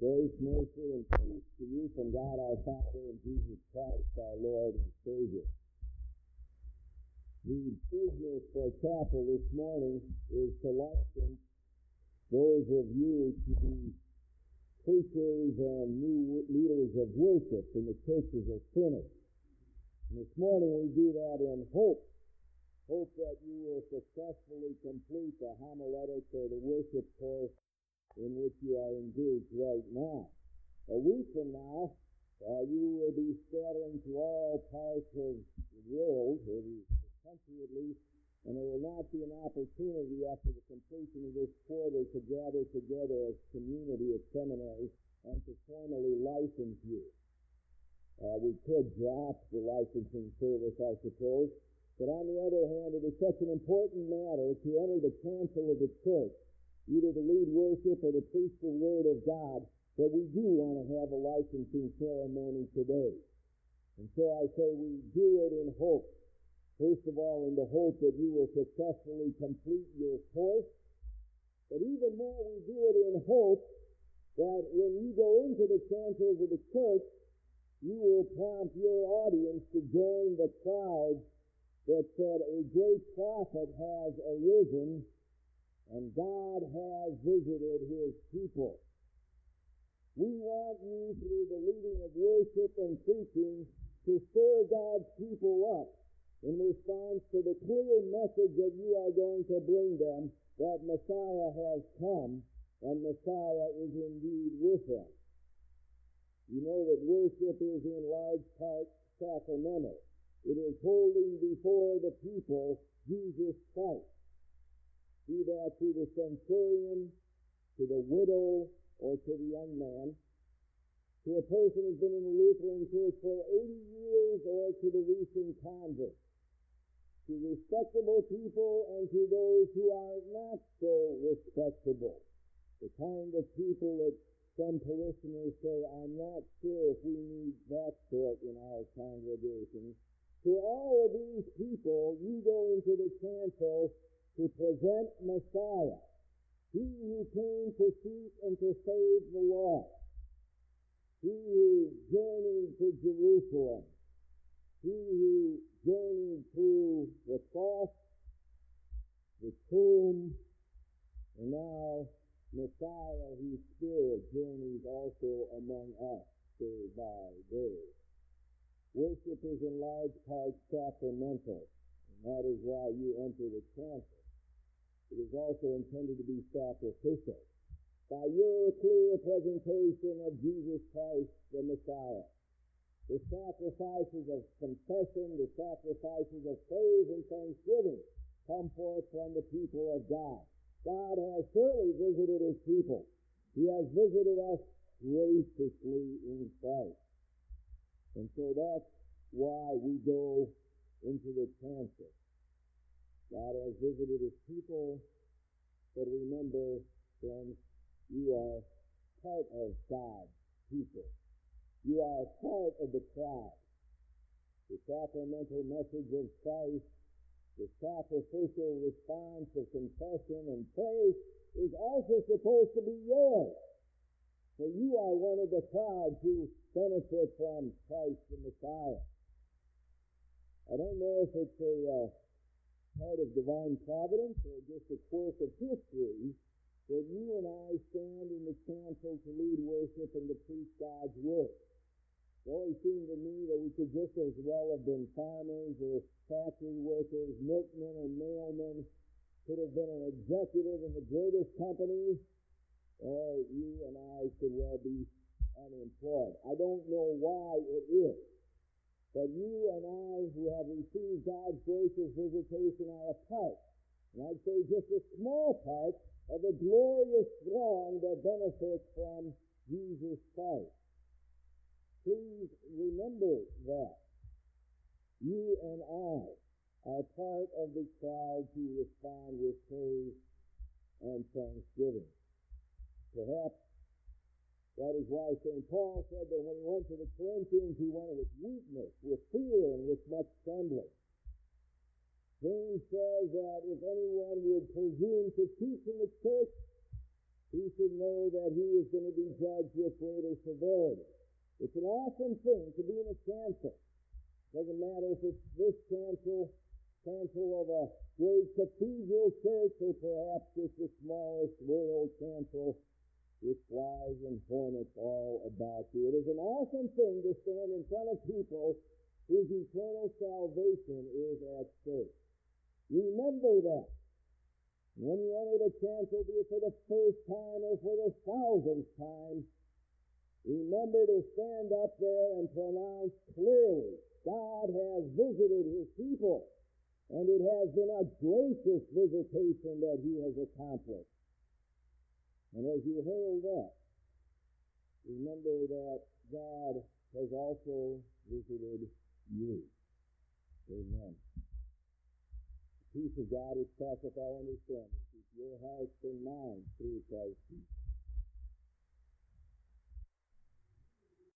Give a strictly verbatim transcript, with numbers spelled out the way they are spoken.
Grace, mercy, and peace to you from God our Father and Jesus Christ our Lord and Savior. The business for chapel this morning is to license those of you to be preachers and new leaders of worship in the churches of sinners. And this morning we do that in hope. Hope that you will successfully complete the homiletic or the worship course in which you are engaged right now. A week from now, uh, you will be scattering to all parts of the world, or the country at least, and there will not be an opportunity after the completion of this quarter to gather together as community at seminary and to formally license you. Uh, we could drop the licensing service, I suppose, but on the other hand, it is such an important matter to enter the council of the church, either to lead worship or to preach the Word of God, that we do want to have a licensing ceremony today. And so I say we do it in hope. First of all, in the hope that you will successfully complete your course. But even more, we do it in hope that when you go into the councils of the church, you will prompt your audience to join the crowd that said a great prophet has arisen and God has visited his people. We want you, through the leading of worship and preaching, to stir God's people up in response to the clear message that you are going to bring them, that Messiah has come and Messiah is indeed with them. You know that worship is in large part sacramental. It is holding before the people Jesus Christ. Be that to the centurion, to the widow, or to the young man, to a person who's been in the Lutheran Church for eighty years, or to the recent convert, to respectable people and to those who are not so respectable, the kind of people that some parishioners say, I'm not sure if we need that sort in our congregations. To all of these people, you go into the chancel to present Messiah, he who came to seek and to save the lost, he who journeyed to Jerusalem, he who journeyed through the cross, the tomb, and now Messiah, whose spirit journeys also among us day by day. Worship is in large part sacramental, and that is why you enter the chancel. It is also intended to be sacrificial. By your clear presentation of Jesus Christ, the Messiah, the sacrifices of confession, the sacrifices of praise and thanksgiving come forth from the people of God. God has surely visited his people. He has visited us graciously in Christ. And so that's why we go into the chancel. God has visited his people, but remember, friends, you are part of God's people. You are part of the crowd. The sacramental message of Christ, the sacrificial response of confession and praise is also supposed to be yours. So you are one of the crowd who benefit from Christ the Messiah. I don't know if it's a uh, part of divine providence or just a quirk of history that you and I stand in the chancel to lead worship and to preach God's word. It always seemed to me that we could just as well have been farmers or factory workers, milkmen or mailmen, could have been an executive in the greatest companies, or you and I could well be unemployed. I don't know why it is. But you and I, who have received God's gracious visitation, are a part, and I'd say just a small part, of a glorious throng that benefits from Jesus Christ. Please remember that. You and I are part of the crowd who respond with praise and thanksgiving. Perhaps that is why Saint Paul said that when he went to the Corinthians, he went with weakness, with fear, and with much trembling. James says that if anyone would presume to teach in the church, he should know that he is going to be judged with greater severity. It's an awesome thing to be in a chancel. Doesn't matter if it's this chancel, chancel of a great cathedral church, or perhaps just the smallest world chancel with flies and hornets all about you. It is an awesome thing to stand in front of people whose eternal salvation is at stake. Remember that. When you enter the chancel, be it for the first time or for the thousandth time, remember to stand up there and pronounce clearly, God has visited his people, and it has been a gracious visitation that he has accomplished. And as you hail that, remember that God has also visited you. Amen. The peace of God is passeth all understanding. Keep your hearts and minds through Christ Jesus.